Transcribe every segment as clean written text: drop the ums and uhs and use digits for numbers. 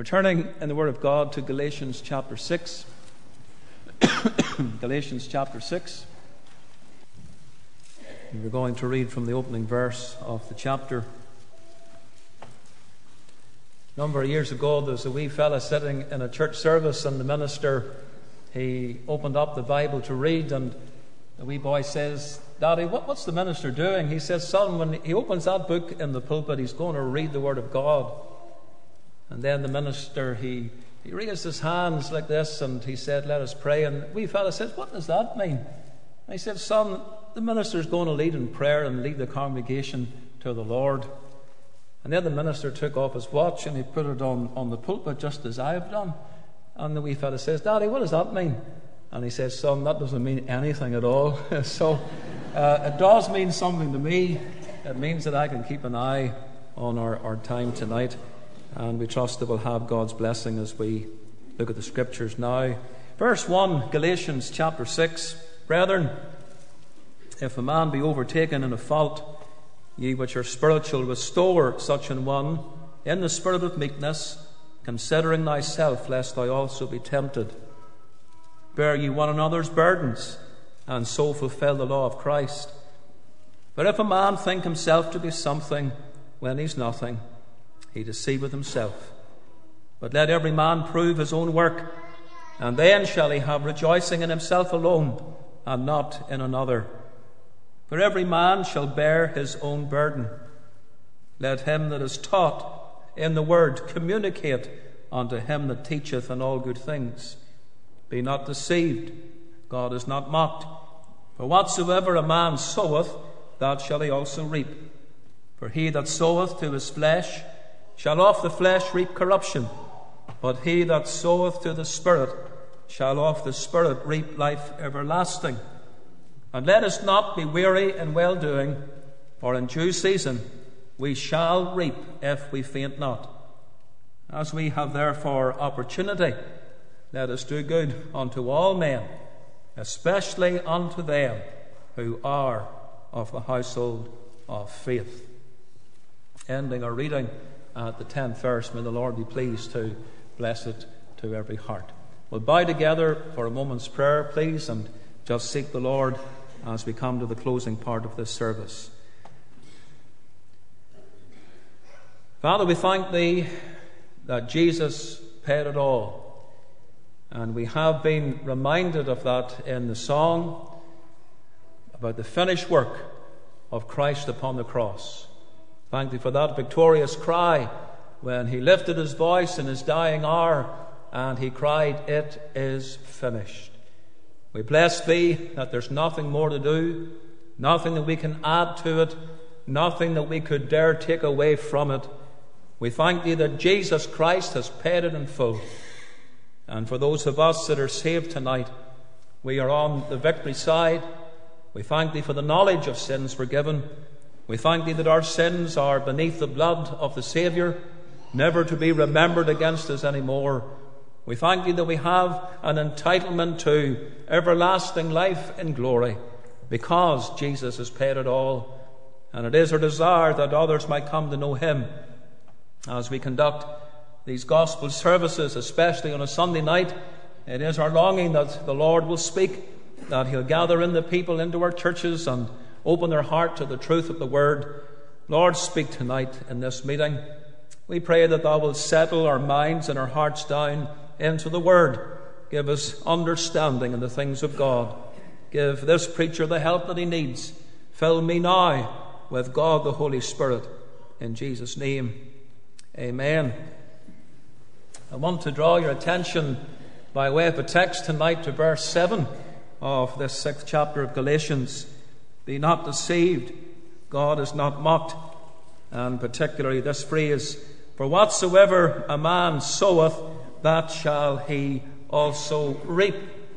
We're turning in the Word of God to Galatians chapter 6. Galatians chapter 6. And we're going to read from the opening verse of the chapter. A number of years ago, there was a wee fella sitting in a church service, and the minister, he opened up the Bible to read, and the wee boy says, "Daddy, what's the minister doing?" He says, "Son, when he opens that book in the pulpit, he's going to read the Word of God." And then the minister, he raised his hands like this, and he said, "Let us pray." And the wee fella says, "What does that mean?" And he said, "Son, the minister's going to lead in prayer and lead the congregation to the Lord." And then the minister took off his watch and he put it on the pulpit just as I have done. And the wee fella says, "Daddy, what does that mean?" And he says, "Son, that doesn't mean anything at all." So it does mean something to me. It means that I can keep an eye on our time tonight. And we trust that we'll have God's blessing as we look at the Scriptures now. Verse 1, Galatians chapter 6. "Brethren, if a man be overtaken in a fault, ye which are spiritual, restore such an one in the spirit of meekness, considering thyself, lest thou also be tempted. Bear ye one another's burdens, and so fulfill the law of Christ. But if a man think himself to be something when he's nothing, he deceiveth himself. But let every man prove his own work, and then shall he have rejoicing in himself alone, and not in another. For every man shall bear his own burden. Let him that is taught in the word communicate unto him that teacheth in all good things. Be not deceived, God is not mocked. For whatsoever a man soweth, that shall he also reap. For he that soweth to his flesh shall of the flesh reap corruption, but he that soweth to the Spirit shall of the Spirit reap life everlasting. And let us not be weary in well-doing, for in due season we shall reap if we faint not. As we have therefore opportunity, let us do good unto all men, especially unto them who are of the household of faith." Ending our reading at the 10th verse. May the Lord be pleased to bless it to every heart. We'll bow together for a moment's prayer, please, and just seek the Lord as we come to the closing part of this service. Father, we thank Thee that Jesus paid it all, and we have been reminded of that in the song about the finished work of Christ upon the cross. Thank Thee for that victorious cry when He lifted His voice in His dying hour and He cried, "It is finished." We bless Thee that there's nothing more to do, nothing that we can add to it, nothing that we could dare take away from it. We thank Thee that Jesus Christ has paid it in full. And for those of us that are saved tonight, we are on the victory side. We thank Thee for the knowledge of sins forgiven. We thank Thee that our sins are beneath the blood of the Saviour, never to be remembered against us anymore. We thank Thee that we have an entitlement to everlasting life in glory because Jesus has paid it all. And it is our desire that others might come to know Him. As we conduct these gospel services, especially on a Sunday night, it is our longing that the Lord will speak, that He'll gather in the people into our churches and open their heart to the truth of the Word. Lord, speak tonight in this meeting. We pray that Thou wilt settle our minds and our hearts down into the Word. Give us understanding in the things of God. Give this preacher the help that he needs. Fill me now with God the Holy Spirit. In Jesus' name, amen. I want to draw your attention by way of a text tonight to verse 7 of this 6th chapter of Galatians. Be not deceived, God is not mocked. And particularly this phrase, for whatsoever a man soweth, that shall he also reap.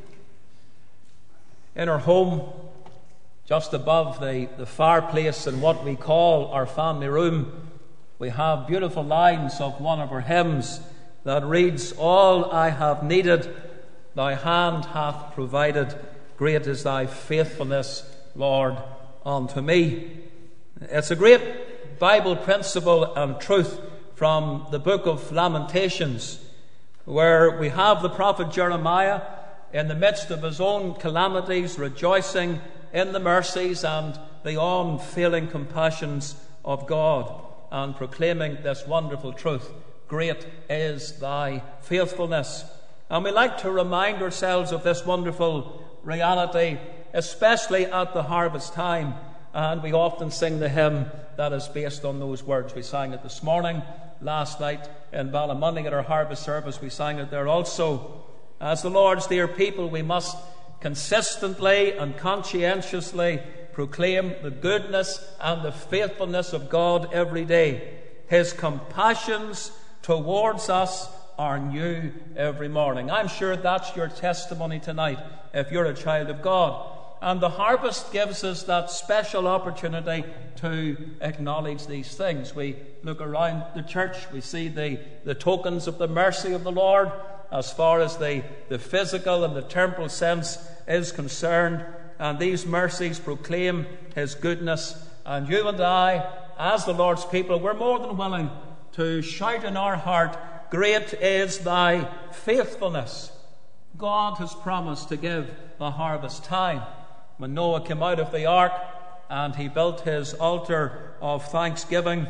In our home, just above the fireplace in what we call our family room, we have beautiful lines of one of our hymns that reads, "All I have needed, Thy hand hath provided. Great is Thy faithfulness, Lord, unto me." It's a great Bible principle and truth from the book of Lamentations, where we have the prophet Jeremiah in the midst of his own calamities, rejoicing in the mercies and the unfailing compassions of God, and proclaiming this wonderful truth: great is thy faithfulness. And we like to remind ourselves of this wonderful reality, especially at the harvest time. And we often sing the hymn that is based on those words. We sang it this morning, last night in Ballymunning at our harvest service. We sang it there also. As the Lord's dear people, we must consistently and conscientiously proclaim the goodness and the faithfulness of God every day. His compassions towards us are new every morning. I'm sure that's your testimony tonight if you're a child of God. And the harvest gives us that special opportunity to acknowledge these things. We look around the church, we see the tokens of the mercy of the Lord as far as the physical and the temporal sense is concerned. And these mercies proclaim His goodness. And you and I, as the Lord's people, we're more than willing to shout in our heart, great is thy faithfulness. God has promised to give the harvest time. When Noah came out of the ark and he built his altar of thanksgiving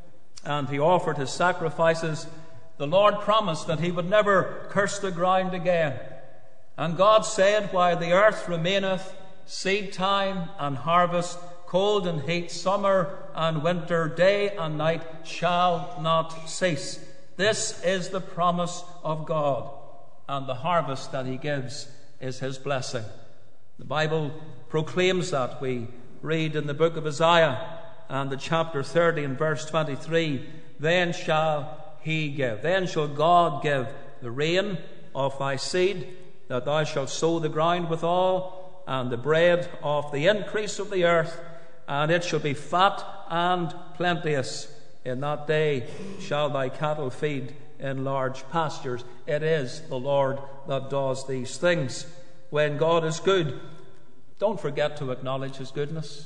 and he offered his sacrifices, the Lord promised that he would never curse the ground again. And God said, while the earth remaineth, seed time and harvest, cold and heat, summer and winter, day and night shall not cease. This is the promise of God, and the harvest that He gives is His blessing. The Bible proclaims that. We read in the book of Isaiah and the chapter 30 and verse 23, then shall He give, then shall God give the rain of thy seed, that thou shalt sow the ground withal, and the bread of the increase of the earth, and it shall be fat and plenteous. In that day shall thy cattle feed in large pastures. It is the Lord that does these things. When God is good, don't forget to acknowledge His goodness.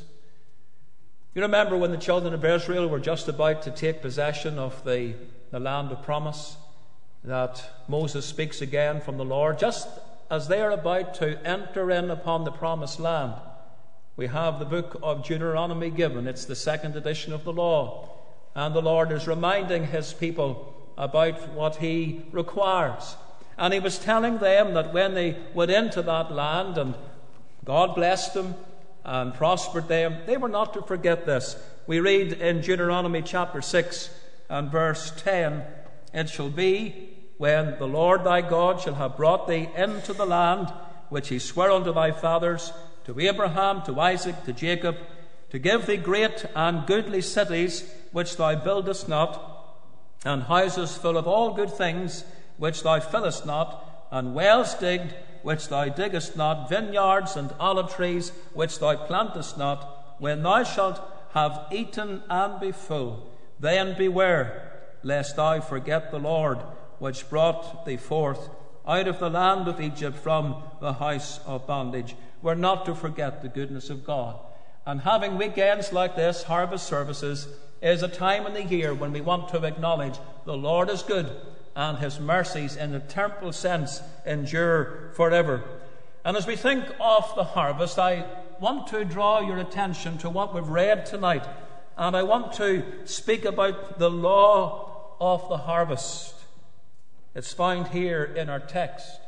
You remember when the children of Israel were just about to take possession of the land of promise, that Moses speaks again from the Lord. Just as they are about to enter in upon the promised land, we have the book of Deuteronomy given. It's the second edition of the law. And the Lord is reminding His people about what He requires. And He was telling them that when they went into that land and God blessed them and prospered them, they were not to forget this. We read in Deuteronomy chapter 6 and verse 10, it shall be when the Lord thy God shall have brought thee into the land which He sware unto thy fathers, to Abraham, to Isaac, to Jacob, to give thee great and goodly cities which thou buildest not, and houses full of all good things which thou fillest not, and wells digged which thou diggest not, vineyards and olive trees which thou plantest not. When thou shalt have eaten and be full, then beware lest thou forget the Lord which brought thee forth out of the land of Egypt from the house of bondage. We're not to forget the goodness of God. And having weekends like this, harvest services, is a time in the year when we want to acknowledge the Lord is good and His mercies in the temporal sense endure forever. And as we think of the harvest, I want to draw your attention to what we've read tonight. And I want to speak about the law of the harvest. It's found here in our text.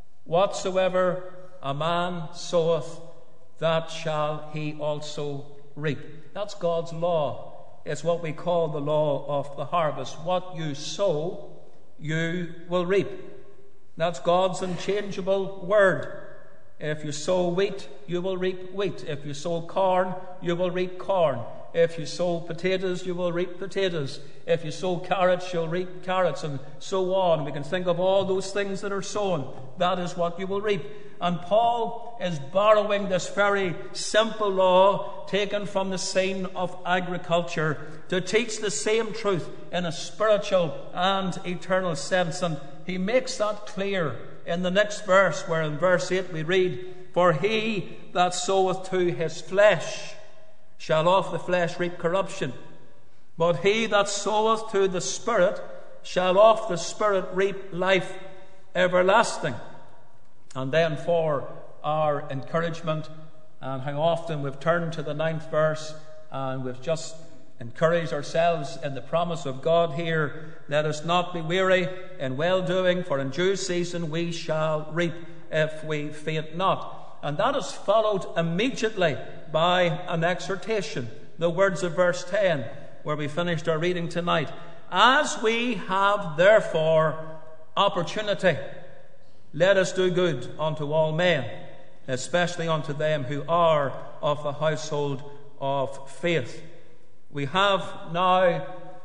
Whatsoever a man soweth, that shall he also reap. That's God's law. It's what we call the law of the harvest. What you sow, you will reap. That's God's unchangeable word. If you sow wheat, you will reap wheat. If you sow corn, you will reap corn. If you sow potatoes, you will reap potatoes. If you sow carrots, you'll reap carrots, and so on. We can think of all those things that are sown. That is what you will reap. And Paul is borrowing this very simple law taken from the scene of agriculture to teach the same truth in a spiritual and eternal sense. And he makes that clear in the next verse, where in verse 8 we read, for he that soweth to his flesh shall of the flesh reap corruption. But he that soweth to the Spirit shall of the Spirit reap life everlasting. And then for our encouragement, and how often we've turned to the 9th verse and we've just encouraged ourselves in the promise of God here. Let us not be weary in well-doing, for in due season we shall reap if we faint not. And that is followed immediately by an exhortation. The words of verse 10, where we finished our reading tonight. As we have therefore opportunity, let us do good unto all men, especially unto them who are of the household of faith. We have now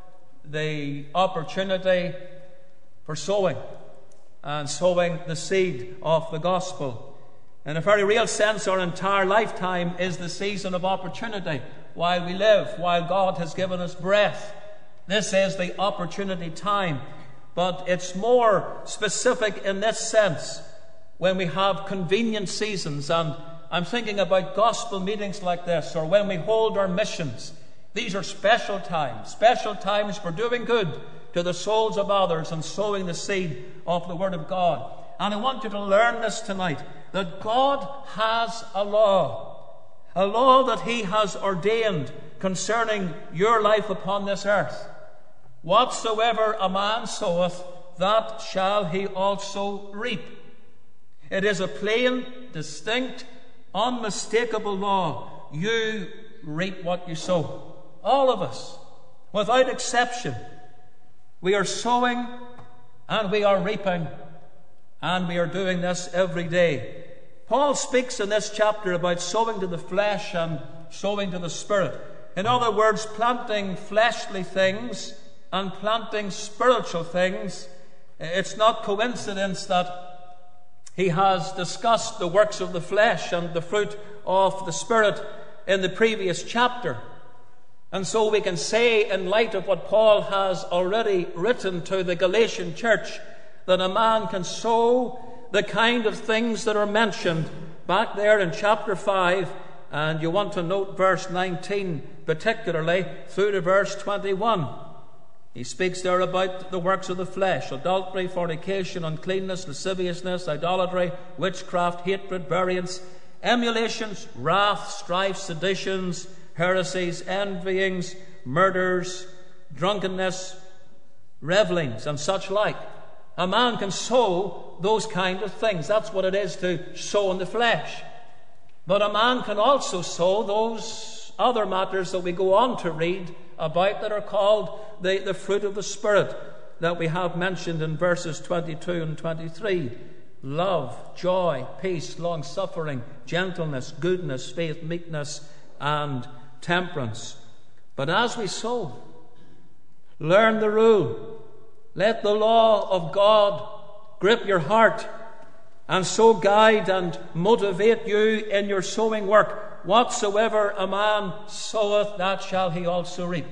the opportunity for sowing, and sowing the seed of the gospel. In a very real sense, our entire lifetime is the season of opportunity. While we live, while God has given us breath, this is the opportunity time. But it's more specific in this sense when we have convenient seasons. And I'm thinking about gospel meetings like this, or when we hold our missions. These are special times for doing good to the souls of others and sowing the seed of the Word of God. And I want you to learn this tonight, that God has a law that He has ordained concerning your life upon this earth. Whatsoever a man soweth, that shall he also reap. It is a plain, distinct, unmistakable law. You reap what you sow. All of us, without exception, we are sowing and we are reaping, and we are doing this every day. Paul speaks in this chapter about sowing to the flesh and sowing to the Spirit. In other words, planting fleshly things and planting spiritual things. It's not coincidence that he has discussed the works of the flesh and the fruit of the Spirit in the previous chapter. And so we can say, in light of what Paul has already written to the Galatian church, that a man can sow the kind of things that are mentioned back there in chapter 5, and you want to note verse 19 particularly through to verse 21. He speaks there about the works of the flesh: adultery, fornication, uncleanness, lasciviousness, idolatry, witchcraft, hatred, variance, emulations, wrath, strife, seditions, heresies, envyings, murders, drunkenness, revellings, and such like. A man can sow those kind of things. That's what it is to sow in the flesh. But a man can also sow those other matters that we go on to read about, that are called the fruit of the Spirit, that we have mentioned in verses 22 and 23. Love, joy, peace, long-suffering, gentleness, goodness, faith, meekness, and temperance. But as we sow, learn the rule. Let the law of God grip your heart and so guide and motivate you in your sowing work. Whatsoever a man soweth, that shall he also reap.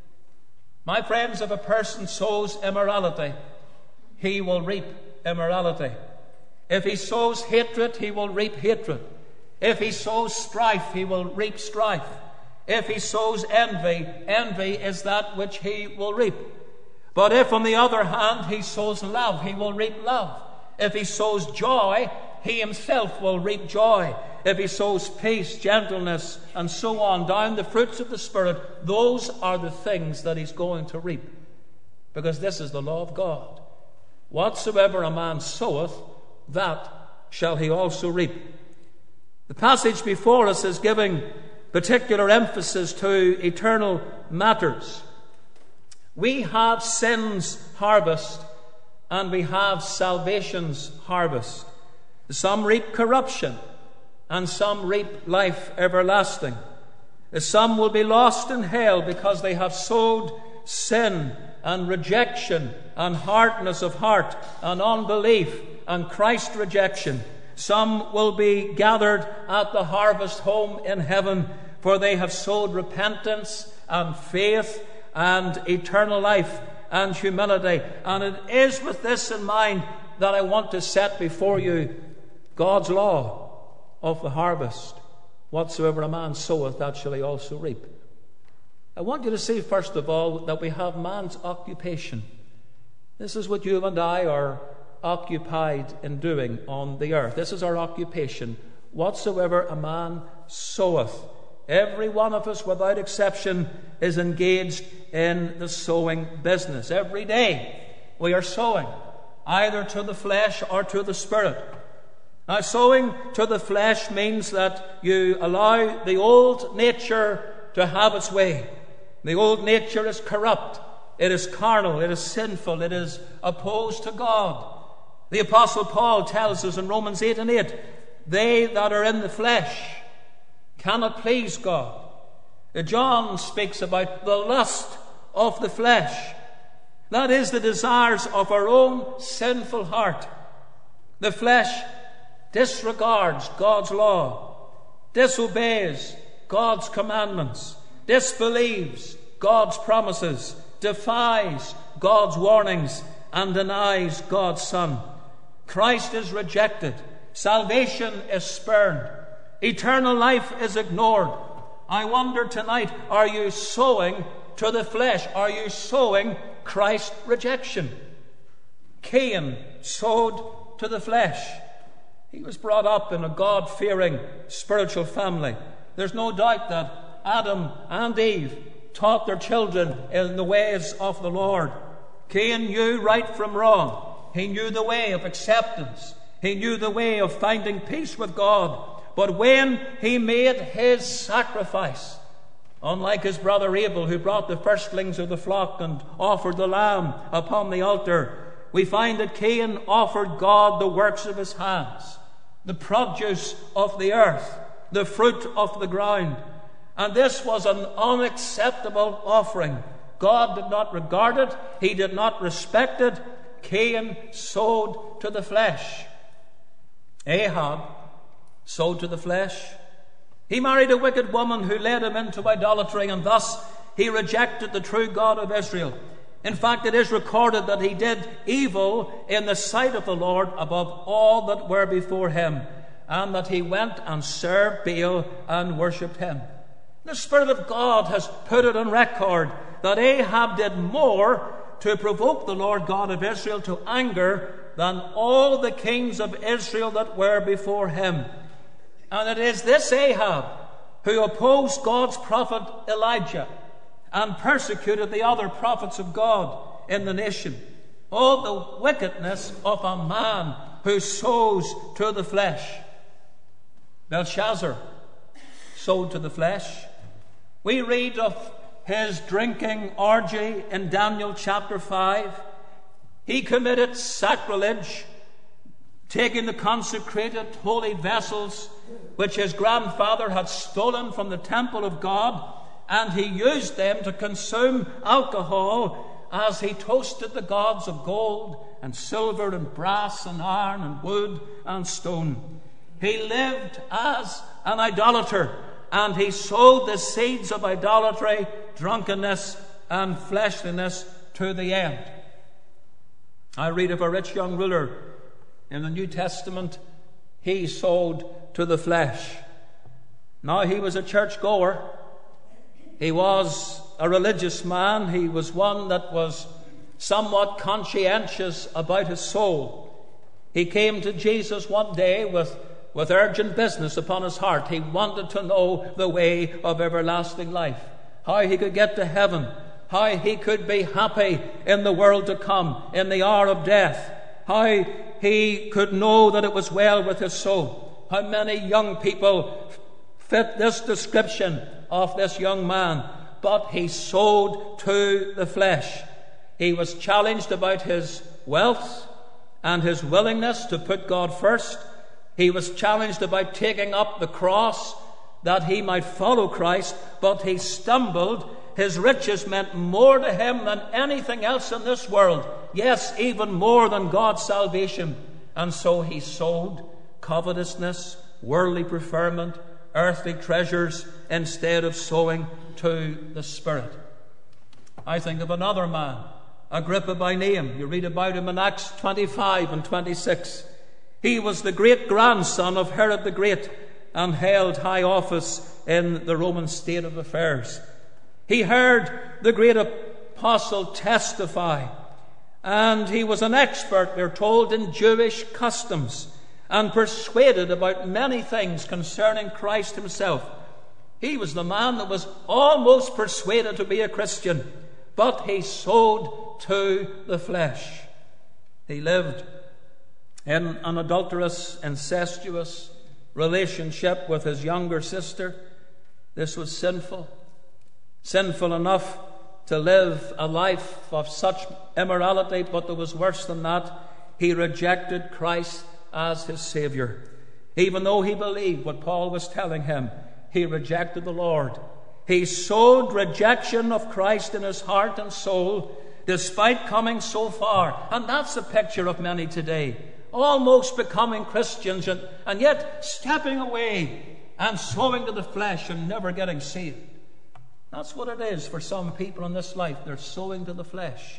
My friends, if a person sows immorality, he will reap immorality. If he sows hatred, he will reap hatred. If he sows strife, he will reap strife. If he sows envy, envy is that which he will reap. But if, on the other hand, he sows love, he will reap love. If he sows joy, he himself will reap joy. If he sows peace, gentleness, and so on, down the fruits of the Spirit, those are the things that he's going to reap. Because this is the law of God. Whatsoever a man soweth, that shall he also reap. The passage before us is giving particular emphasis to eternal matters. We have sin's harvest and we have salvation's harvest. Some reap corruption and some reap life everlasting. Some will be lost in hell because they have sowed sin and rejection and hardness of heart and unbelief and Christ rejection. Some will be gathered at the harvest home in heaven, for they have sowed repentance and faith and eternal life and humility. And it is with this in mind that I want to set before you God's law of the harvest. Whatsoever a man soweth, that shall he also reap. I want you to see, first of all, that we have man's occupation. This is what you and I are occupied in doing on the earth. This is our occupation. Whatsoever a man soweth, every one of us, without exception, is engaged in the sowing business. Every day we are sowing, either to the flesh or to the spirit. Now, sowing to the flesh means that you allow the old nature to have its way. The old nature is corrupt. It is carnal. It is sinful. It is opposed to God. The Apostle Paul tells us in Romans 8:8, they that are in the flesh cannot please God. John speaks about the lust of the flesh. That is the desires of our own sinful heart. The flesh disregards God's law, disobeys God's commandments, disbelieves God's promises, defies God's warnings, and denies God's Son. Christ is rejected. Salvation is spurned. Eternal life is ignored. I wonder tonight, are you sowing to the flesh? Are you sowing Christ's rejection? Cain sowed to the flesh. He was brought up in a God-fearing spiritual family. There's no doubt that Adam and Eve taught their children in the ways of the Lord. Cain knew right from wrong. He knew the way of acceptance. He knew the way of finding peace with God. But when he made his sacrifice, unlike his brother Abel, who brought the firstlings of the flock and offered the lamb upon the altar, we find that Cain offered God the works of his hands, the produce of the earth, the fruit of the ground. And this was an unacceptable offering. God did not regard it. He did not respect it. Cain sowed to the flesh. Ahab sowed to the flesh. He married a wicked woman who led him into idolatry, and thus he rejected the true God of Israel. In fact, it is recorded that he did evil in the sight of the Lord above all that were before him, and that he went and served Baal and worshipped him. The Spirit of God has put it on record that Ahab did more to provoke the Lord God of Israel to anger than all the kings of Israel that were before him. And it is this Ahab who opposed God's prophet Elijah and persecuted the other prophets of God in the nation. All the wickedness of a man who sows to the flesh. Belshazzar sowed to the flesh. We read of his drinking orgy in Daniel chapter 5. He committed sacrilege, taking the consecrated holy vessels which his grandfather had stolen from the temple of God, and he used them to consume alcohol as he toasted the gods of gold and silver and brass and iron and wood and stone. He lived as an idolater, and he sowed the seeds of idolatry, drunkenness, and fleshliness to the end. I read of a rich young ruler in the New Testament. He sowed to the flesh. Now, he was a churchgoer. He was a religious man. He was one that was somewhat conscientious about his soul. He came to Jesus one day with urgent business upon his heart. He wanted to know the way of everlasting life, how he could get to heaven, how he could be happy in the world to come, in the hour of death, how he could know that it was well with his soul. How many young people fit this description of this young man? But he sowed to the flesh. He was challenged about his wealth and his willingness to put God first. He was challenged about taking up the cross that he might follow Christ, but he stumbled. His riches meant more to him than anything else in this world. Yes, even more than God's salvation. And so he sowed covetousness, worldly preferment, earthly treasures, instead of sowing to the Spirit. I think of another man, Agrippa by name. You read about him in Acts 25 and 26. He was the great-grandson of Herod the Great and held high office in the Roman state of affairs. He heard the great apostle testify, and he was an expert, we're told, in Jewish customs, and persuaded about many things concerning Christ himself. He was the man that was almost persuaded to be a Christian, but he sowed to the flesh. He lived in an adulterous, incestuous relationship with his younger sister. This was sinful enough to live a life of such immorality, but there was worse than that. He rejected Christ as his Savior. Even though he believed what Paul was telling him, he rejected the Lord. He sowed rejection of Christ in his heart and soul, despite coming so far. And that's a picture of many today, almost becoming Christians and yet stepping away and sowing to the flesh and never getting saved. That's what it is for some people in this life. They're sowing to the flesh.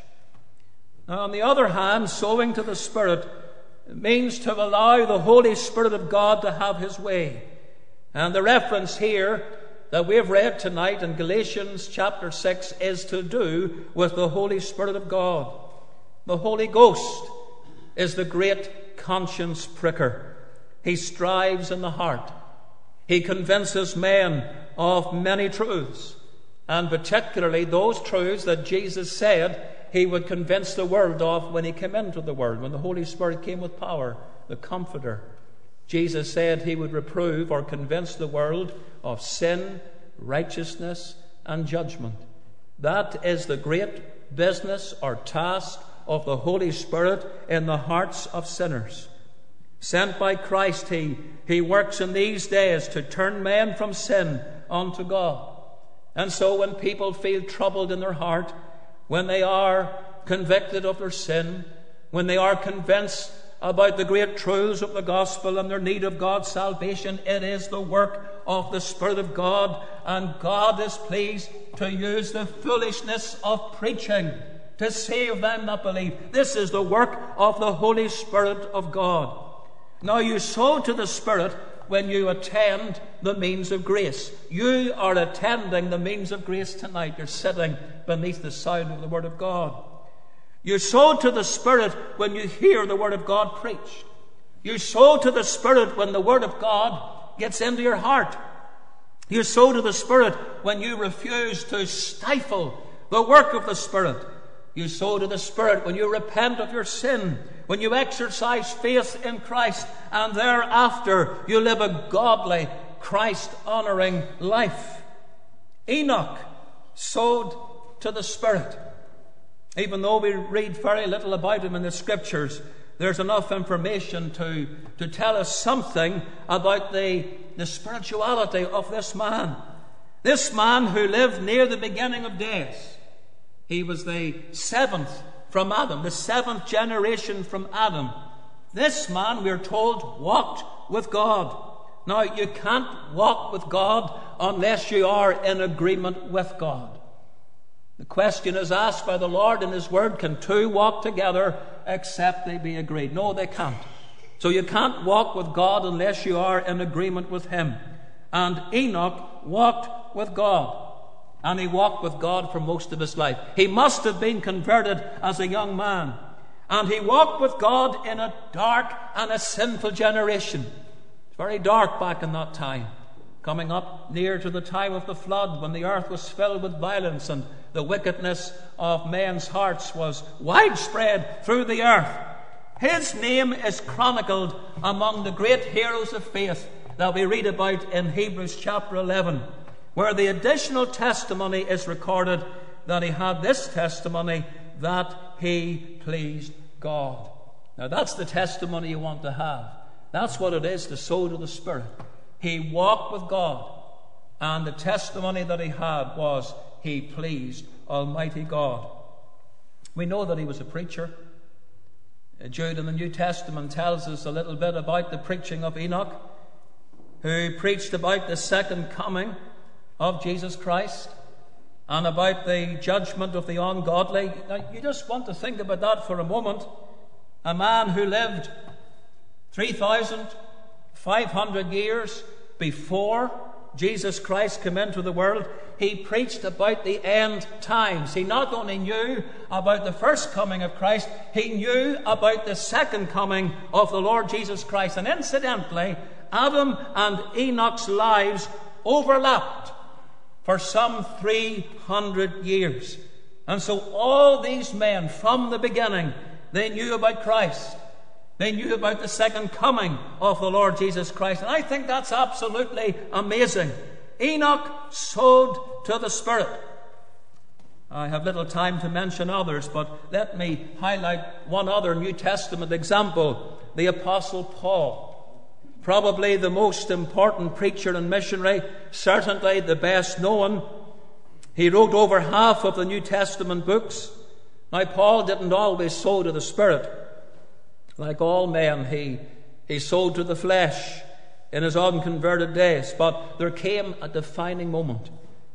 Now, on the other hand, sowing to the Spirit means to allow the Holy Spirit of God to have his way. And the reference here that we've read tonight in Galatians chapter 6 is to do with the Holy Spirit of God. The Holy Ghost is the great conscience pricker. He strives in the heart. He convinces men of many truths, and particularly those truths that Jesus said he would convince the world of when he came into the world, when the Holy Spirit came with power, the Comforter. Jesus said he would reprove or convince the world of sin, righteousness, and judgment. That is the great business or task of the Holy Spirit in the hearts of sinners. Sent by Christ, he works in these days to turn men from sin unto God. And so when people feel troubled in their heart, when they are convicted of their sin, when they are convinced about the great truths of the gospel and their need of God's salvation, it is the work of the Spirit of God, and God is pleased to use the foolishness of preaching to save them that believe. This is the work of the Holy Spirit of God. Now, you sow to the Spirit when you attend the means of grace. You are attending the means of grace tonight. You're sitting beneath the sound of the Word of God. You sow to the Spirit when you hear the Word of God preached. You sow to the Spirit when the Word of God gets into your heart. You sow to the Spirit when you refuse to stifle the work of the Spirit. You sow to the Spirit when you repent of your sin, when you exercise faith in Christ, and thereafter you live a godly, Christ-honoring life. Enoch sowed to the Spirit. Even though we read very little about him in the Scriptures, there's enough information to tell us something about the spirituality of this man. This man who lived near the beginning of days. He was the seventh from Adam, the seventh generation from Adam. This man, we're told, walked with God. Now, you can't walk with God unless you are in agreement with God. The question is asked by the Lord in His Word, can two walk together except they be agreed? No, they can't. So you can't walk with God unless you are in agreement with Him. And Enoch walked with God. And he walked with God for most of his life. He must have been converted as a young man. And he walked with God in a dark and a sinful generation. It's very dark back in that time. Coming up near to the time of the flood, when the earth was filled with violence and the wickedness of men's hearts was widespread through the earth. His name is chronicled among the great heroes of faith that we read about in Hebrews chapter 11. Where the additional testimony is recorded that he had this testimony, that he pleased God. Now that's the testimony you want to have. That's what it is to sow to the Spirit. He walked with God, and the testimony that he had was he pleased Almighty God. We know that he was a preacher. Jude in the New Testament tells us a little bit about the preaching of Enoch, who preached about the second coming of Jesus Christ and about the judgment of the ungodly. Now, you just want to think about that for a moment. A man who lived 3,500 years before Jesus Christ came into the world, he preached about the end times. He not only knew about the first coming of Christ, he knew about the second coming of the Lord Jesus Christ. And incidentally, Adam and Enoch's lives overlapped for some 300 years. And so all these men from the beginning, they knew about Christ. They knew about the second coming of the Lord Jesus Christ. And I think that's absolutely amazing. Enoch sowed to the Spirit. I have little time to mention others, but let me highlight one other New Testament example, the Apostle Paul. Probably the most important preacher and missionary, certainly the best known. He wrote over half of the New Testament books. Now, Paul didn't always sow to the Spirit. Like all men, he sowed to the flesh in his unconverted days. But there came a defining moment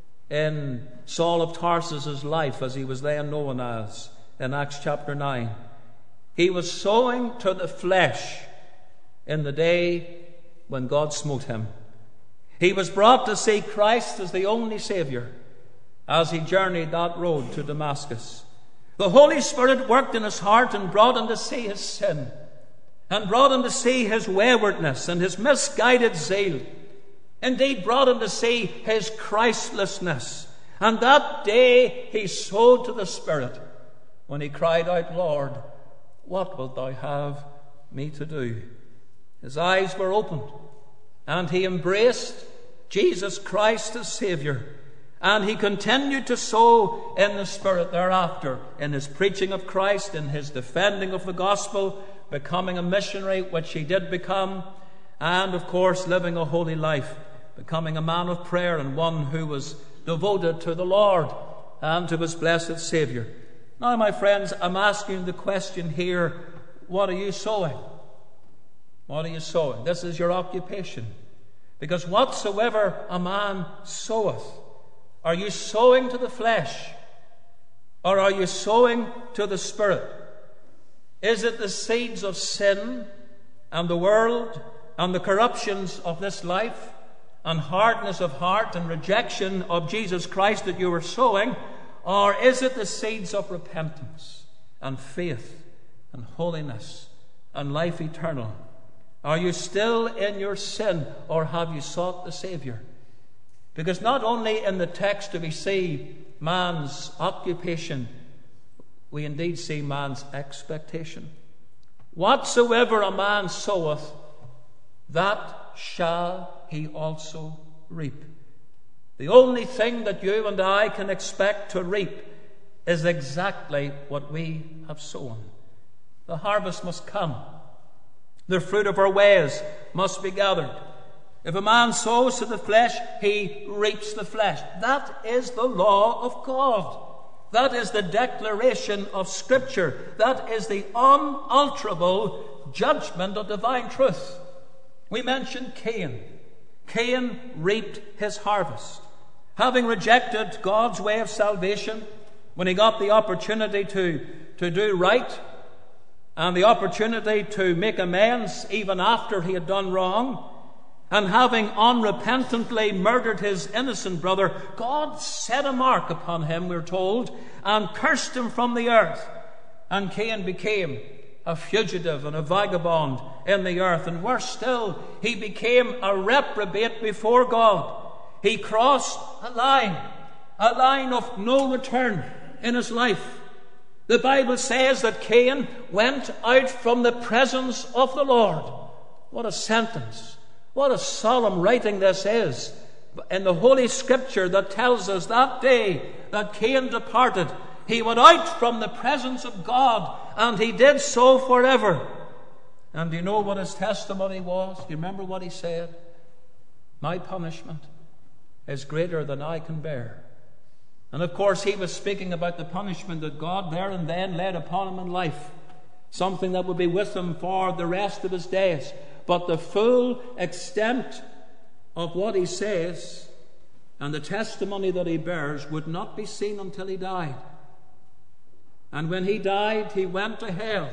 in Saul of Tarsus' life, as he was then known as, in Acts chapter 9. He was sowing to the flesh in the day when God smote him. He was brought to see Christ as the only Saviour as he journeyed that road to Damascus. The Holy Spirit worked in his heart and brought him to see his sin, and brought him to see his waywardness and his misguided zeal. Indeed, brought him to see his Christlessness. And that day he sowed to the Spirit when he cried out, "Lord, what wilt thou have me to do?" His eyes were opened, and he embraced Jesus Christ as Saviour. And he continued to sow in the Spirit thereafter, in his preaching of Christ, in his defending of the gospel, becoming a missionary, which he did become, and of course living a holy life, becoming a man of prayer and one who was devoted to the Lord and to his blessed Saviour. Now, my friends, I'm asking the question here, what are you sowing? What are you sowing? This is your occupation. Because whatsoever a man soweth, are you sowing to the flesh, or are you sowing to the Spirit? Is it the seeds of sin and the world and the corruptions of this life and hardness of heart and rejection of Jesus Christ that you are sowing, or is it the seeds of repentance and faith and holiness and life eternal? Are you still in your sin, or have you sought the Saviour? Because not only in the text do we see man's occupation, we indeed see man's expectation. Whatsoever a man soweth, that shall he also reap. The only thing that you and I can expect to reap is exactly what we have sown. The harvest must come. The fruit of our ways must be gathered. If a man sows to the flesh, he reaps the flesh. That is the law of God. That is the declaration of Scripture. That is the unalterable judgment of divine truth. We mentioned Cain. Cain reaped his harvest. Having rejected God's way of salvation, when he got the opportunity to do right and the opportunity to make amends even after he had done wrong, and having unrepentantly murdered his innocent brother, God set a mark upon him, we're told, and cursed him from the earth. And Cain became a fugitive and a vagabond in the earth. And worse still, he became a reprobate before God. He crossed a line of no return in his life. The Bible says that Cain went out from the presence of the Lord. What a sentence. What a solemn writing this is in the Holy Scripture that tells us that day that Cain departed, he went out from the presence of God, and he did so forever. And do you know what his testimony was? Do you remember what he said? My punishment is greater than I can bear. And of course he was speaking about the punishment that God there and then laid upon him in life, something that would be with him for the rest of his days. But the full extent of what he says and the testimony that he bears would not be seen until he died. And when he died, he went to hell.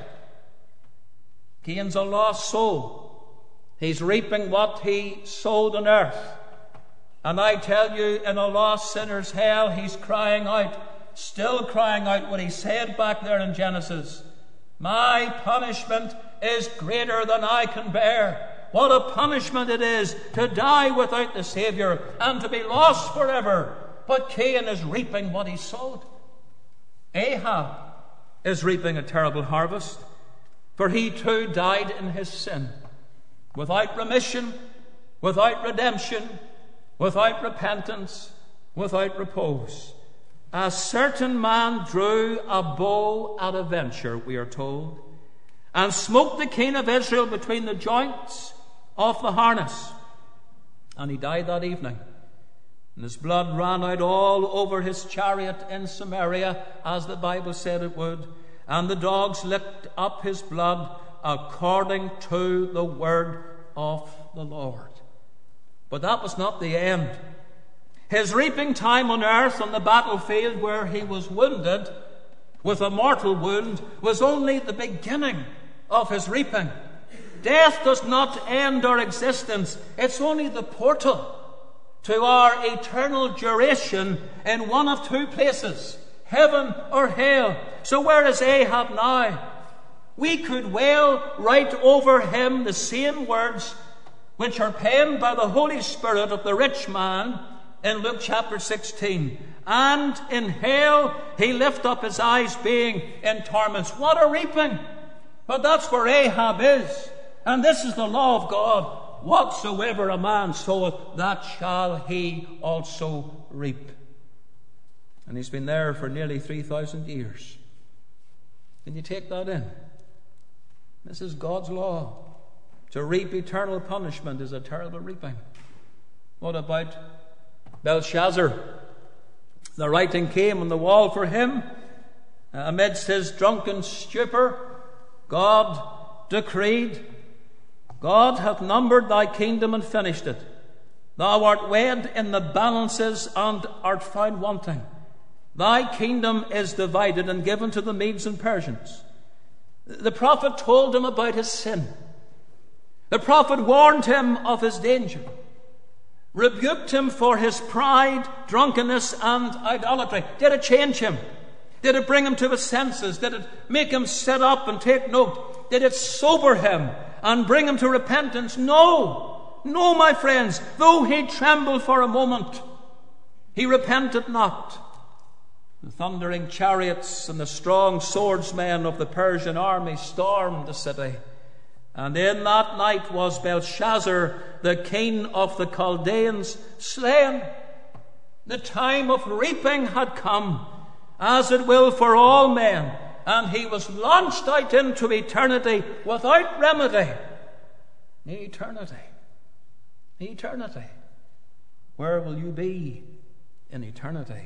Cain's a lost soul. He's reaping what he sowed on earth. And I tell you, in a lost sinner's hell, he's crying out, still crying out what he said back there in Genesis. My punishment is greater than I can bear. What a punishment it is to die without the Saviour and to be lost forever. But Cain is reaping what he sowed. Ahab is reaping a terrible harvest, for he too died in his sin, without remission, without redemption, without repentance, without repose. A certain man drew a bow at a venture, we are told, and smote the king of Israel between the joints of the harness. And he died that evening. And his blood ran out all over his chariot in Samaria, as the Bible said it would. And the dogs licked up his blood according to the word of the Lord. But that was not the end. His reaping time on earth on the battlefield where he was wounded with a mortal wound was only the beginning of his reaping. Death does not end our existence. It's only the portal to our eternal duration in one of two places, heaven or hell. So where is Ahab now? We could well write over him the same words which are penned by the Holy Spirit of the rich man in Luke chapter 16. And in hell he lift up his eyes, being in torments. What a reaping! But that's where Ahab is. And this is the law of God. Whatsoever a man soweth, that shall he also reap. And he's been there for nearly 3,000 years. Can you take that in? This is God's law. To reap eternal punishment is a terrible reaping. What about Belshazzar? The writing came on the wall for him. Amidst his drunken stupor, God decreed, God hath numbered thy kingdom and finished it. Thou art weighed in the balances and art found wanting. Thy kingdom is divided and given to the Medes and Persians. The prophet told him about his sin. The prophet warned him of his danger, rebuked him for his pride, drunkenness, and idolatry. Did it change him? Did it bring him to his senses? Did it make him sit up and take note? Did it sober him and bring him to repentance? No, my friends. Though he trembled for a moment, he repented not. The thundering chariots and the strong swordsmen of the Persian army stormed the city. And in that night was Belshazzar, the king of the Chaldeans, slain. The time of reaping had come, as it will for all men, and he was launched out into eternity without remedy. Eternity. Eternity. Where will you be in eternity?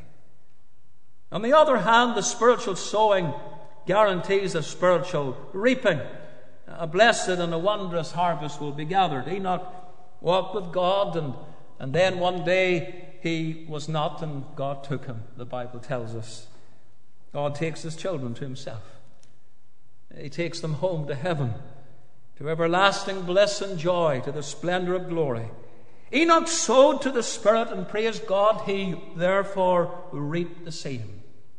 On the other hand, the spiritual sowing guarantees a spiritual reaping. A blessed and a wondrous harvest will be gathered. Enoch walked with God, and then one day he was not, and God took him, the Bible tells us. God takes his children to himself. He takes them home to heaven, to everlasting bliss and joy, to the splendor of glory. Enoch sowed to the Spirit, and praise God, he therefore reaped the same.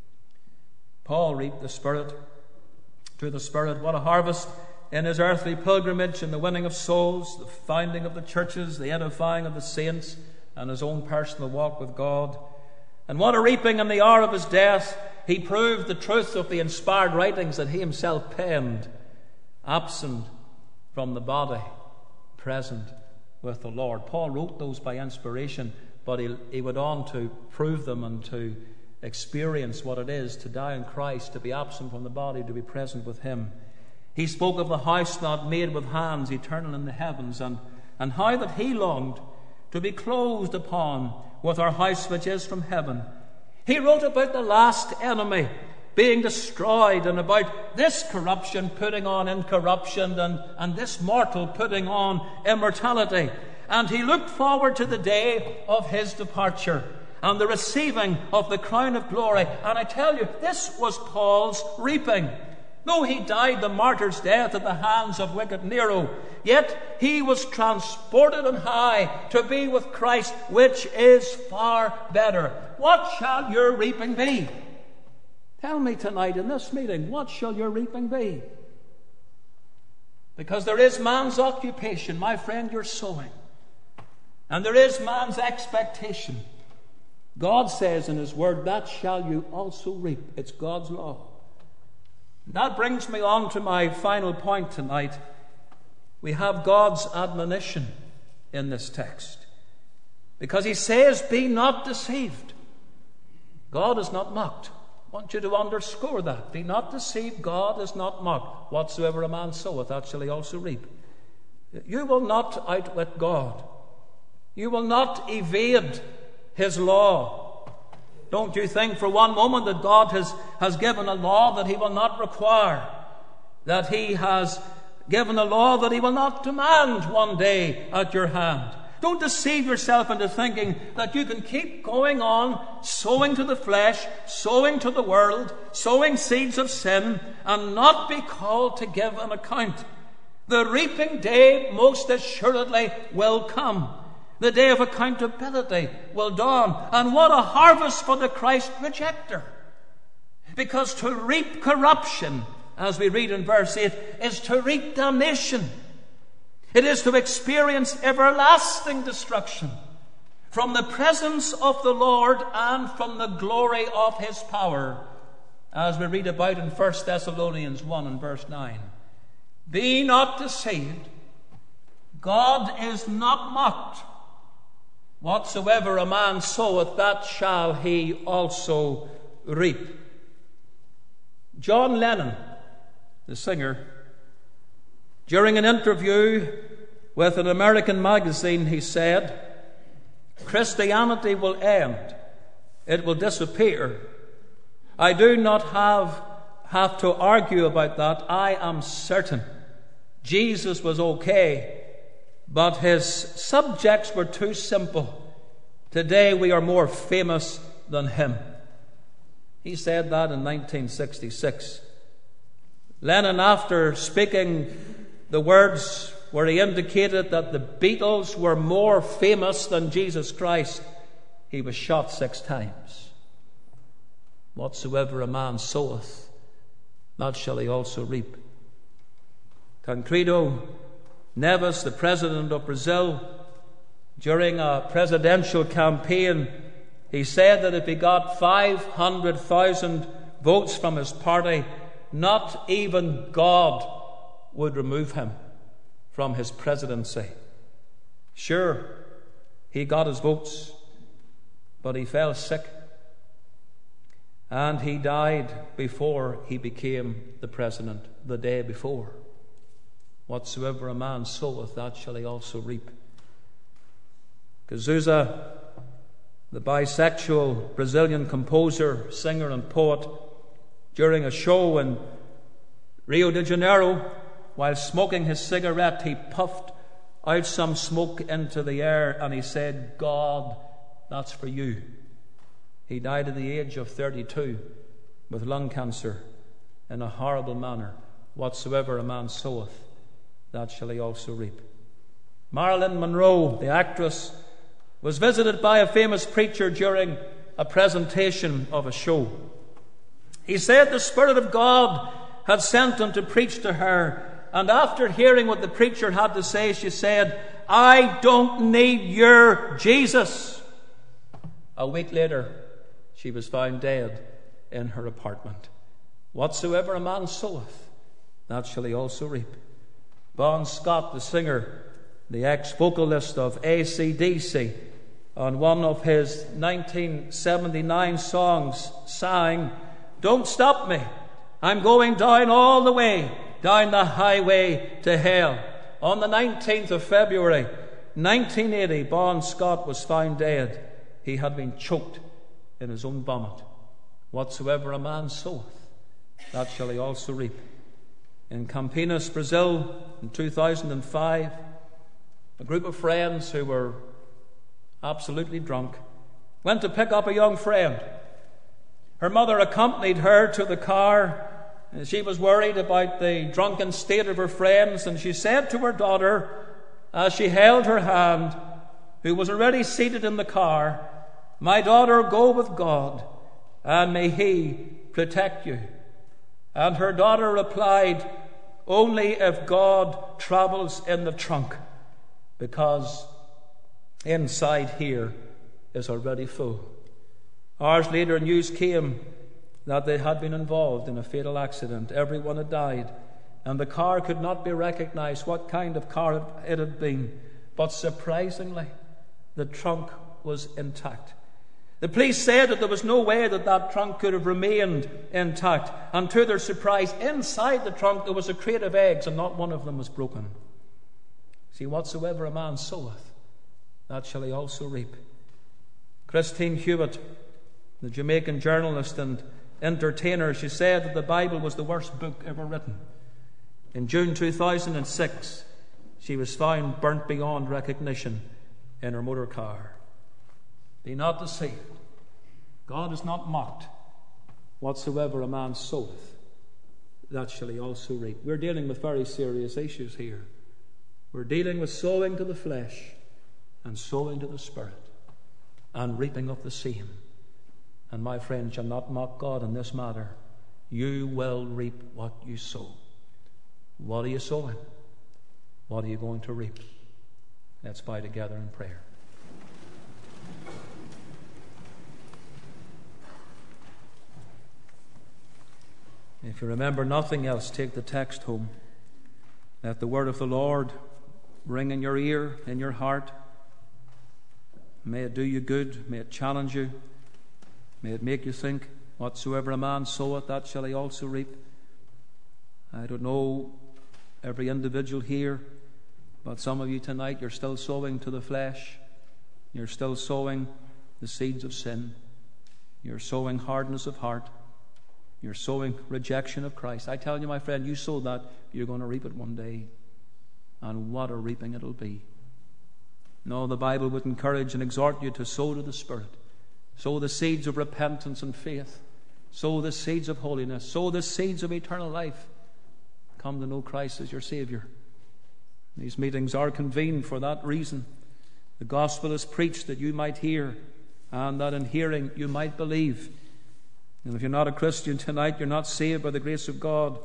Paul reaped the Spirit. To the Spirit, what a harvest in his earthly pilgrimage, in the winning of souls, the founding of the churches, the edifying of the saints, and his own personal walk with God. And what a reaping in the hour of his death. He proved the truth of the inspired writings that he himself penned, absent from the body, present with the Lord. Paul wrote those by inspiration, but he went on to prove them and to experience what it is to die in Christ, to be absent from the body, to be present with him. He spoke of the house not made with hands, eternal in the heavens, and how that he longed to be closed upon with our house which is from heaven. He wrote about the last enemy being destroyed, and about this corruption putting on incorruption, and this mortal putting on immortality. And he looked forward to the day of his departure and the receiving of the crown of glory. And I tell you, this was Paul's reaping. Though he died the martyr's death at the hands of wicked Nero, yet he was transported on high to be with Christ, which is far better. What shall your reaping be? Tell me tonight in this meeting, what shall your reaping be? Because there is man's occupation, my friend, you're sowing. And there is man's expectation. God says in his word, that shall you also reap. It's God's law. That brings me on to my final point tonight. We have God's admonition in this text. Because he says, be not deceived. God is not mocked. I want you to underscore that. Be not deceived. God is not mocked. Whatsoever a man soweth, that shall he also reap. You will not outwit God. You will not evade his law. Don't you think for one moment that God has given a law that he will not require, that he has given a law that he will not demand one day at your hand. Don't deceive yourself into thinking that you can keep going on sowing to the flesh, sowing to the world, sowing seeds of sin, and not be called to give an account. The reaping day most assuredly will come. The day of accountability will dawn. And what a harvest for the Christ rejecter. Because to reap corruption, as we read in verse 8, is to reap damnation. It is to experience everlasting destruction from the presence of the Lord and from the glory of his power, as we read about in 1 Thessalonians 1 and verse 9. Be not deceived. God is not mocked. Whatsoever a man soweth, that shall he also reap. John Lennon, the singer, during an interview with an American magazine, he said, Christianity will end. It will disappear. I do not have to argue about that. I am certain Jesus was okay, but his subjects were too simple. Today we are more famous than him. He said that in 1966. Lennon, after speaking the words where he indicated that the Beatles were more famous than Jesus Christ, he was shot 6 times. Whatsoever a man soweth, that shall he also reap. Tancredo Neves, the president of Brazil, during a presidential campaign, he said that if he got 500,000 votes from his party, not even God would remove him from his presidency. Sure, he got his votes, but he fell sick, and he died before he became the president, the day before. Whatsoever a man soweth, that shall he also reap. Cazuza, the bisexual Brazilian composer, singer and poet, during a show in Rio de Janeiro, while smoking his cigarette, he puffed out some smoke into the air and he said, God, that's for you. He died at the age of 32 with lung cancer in a horrible manner. Whatsoever a man soweth, that shall he also reap. Marilyn Monroe, the actress, was visited by a famous preacher during a presentation of a show. He said the Spirit of God had sent him to preach to her, and after hearing what the preacher had to say, she said, I don't need your Jesus. A week later, she was found dead in her apartment. Whatsoever a man soweth, that shall he also reap. Bon Scott, the singer, the ex-vocalist of AC/DC, on one of his 1979 songs sang, Don't stop me, I'm going down all the way, down the highway to hell. On the 19th of February, 1980, Bon Scott was found dead. He had been choked in his own vomit. Whatsoever a man soweth, that shall he also reap. In Campinas, Brazil, in 2005, a group of friends who were absolutely drunk went to pick up a young friend. Her mother accompanied her to the car, She was worried about the drunken state of her friends, and she said to her daughter, as she held her hand, who was already seated in the car, "My daughter, go with God, and may He protect you." And her daughter replied, "Only if God travels in the trunk, because inside here is already full." Hours later, news came that they had been involved in a fatal accident. Everyone had died, and the car could not be recognized what kind of car it had been. But surprisingly, the trunk was intact. The police said that there was no way that that trunk could have remained intact. And to their surprise, inside the trunk there was a crate of eggs, and not one of them was broken. See, whatsoever a man soweth, that shall he also reap. Christine Hewitt, the Jamaican journalist and entertainer, she said that the Bible was the worst book ever written. In June 2006, she was found burnt beyond recognition in her motor car. Be not deceived. God is not mocked. Whatsoever a man soweth, that shall he also reap. We're dealing with very serious issues here. We're dealing with sowing to the flesh and sowing to the Spirit and reaping of the same. And my friend, shall not mock God in this matter. You will reap what you sow. What are you sowing? What are you going to reap? Let's bow together in prayer. If you remember nothing else, take the text home. Let the word of the Lord ring in your ear, in your heart. May it do you good. May it challenge you. May it make you think, whatsoever a man soweth, that shall he also reap. I don't know every individual here, but some of you tonight, you're still sowing to the flesh. You're still sowing the seeds of sin. You're sowing hardness of heart. You're sowing rejection of Christ. I tell you, my friend, you sow that, you're going to reap it one day. And what a reaping it'll be. No, the Bible would encourage and exhort you to sow to the Spirit. Sow the seeds of repentance and faith. Sow the seeds of holiness. Sow the seeds of eternal life. Come to know Christ as your Savior. These meetings are convened for that reason. The gospel is preached that you might hear, and that in hearing you might believe. And if you're not a Christian tonight, you're not saved by the grace of God.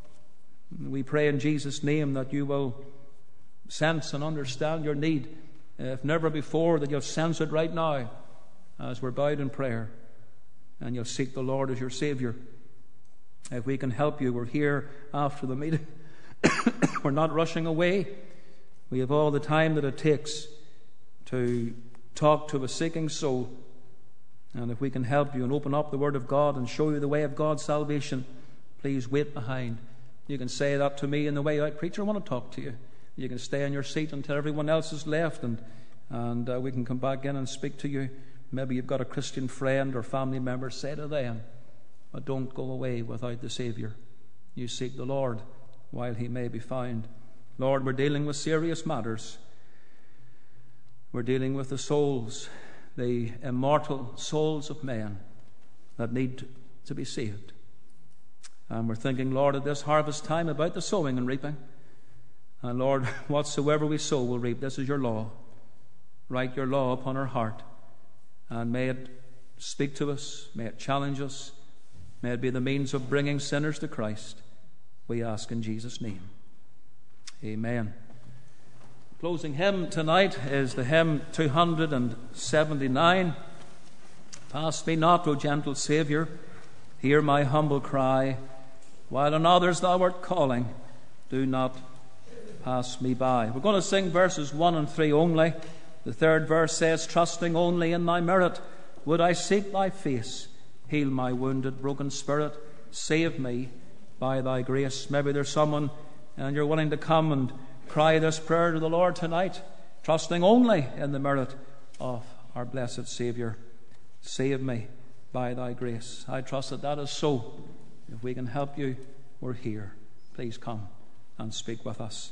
We pray in Jesus' name that you will sense and understand your need. If never before, that you'll sense it right now as we're bowed in prayer. And you'll seek the Lord as your Savior. If we can help you, we're here after the meeting. We're not rushing away. We have all the time that it takes to talk to a seeking soul. And if we can help you and open up the Word of God and show you the way of God's salvation, please wait behind. You can say that to me in the way out. Preacher, I want to talk to you. You can stay in your seat until everyone else has left, and we can come back in and speak to you. Maybe you've got a Christian friend or family member. Say to them, but don't go away without the Savior. You seek the Lord while He may be found. Lord, we're dealing with serious matters. We're dealing with the souls, the immortal souls of men that need to be saved. And we're thinking, Lord, at this harvest time about the sowing and reaping. And Lord, whatsoever we sow, we'll reap. This is your law. Write your law upon our heart. And may it speak to us. May it challenge us. May it be the means of bringing sinners to Christ. We ask in Jesus' name. Amen. Closing hymn tonight is the hymn 279. Pass me not, O gentle Saviour, hear my humble cry. While on others thou art calling, do not pass me by. We're going to sing verses 1 and 3 only. The third verse says, trusting only in thy merit, would I seek thy face. Heal my wounded, broken spirit. Save me by thy grace. Maybe there's someone and you're willing to come and cry this prayer to the Lord tonight, trusting only in the merit of our blessed Saviour. Save me by thy grace. I trust that that is so. If we can help you, we're here. Please come and speak with us.